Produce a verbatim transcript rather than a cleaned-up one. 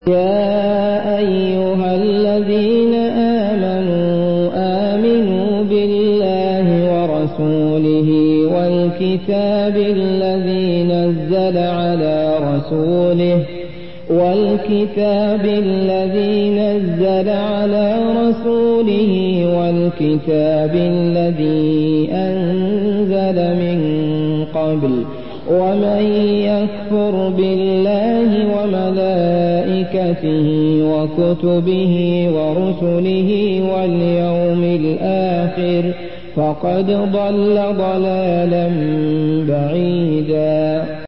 يَا أَيُّهَا الَّذِينَ آمَنُوا آمِنُوا بِاللَّهِ وَرَسُولِهِ وَالْكِتَابِ الَّذِي نَزَّلَ عَلَىٰ رَسُولِهِ وَالْكِتَابِ الَّذِي نَزَّلَ عَلَىٰ رَسُولِهِ وَالْكِتَابِ الَّذِي أَنزَلَ مِن قَبْلُ ۚ وَمَن يَكْفُرْ بِاللَّهِ وَمَلَائِكَتِهِ وَكُتُبِهِ وَرُسُلِهِ وَالْيَوْمِ الْآخِرِ فَقَدْ ضَلَّ ضَلَالًا بَعِيدًا.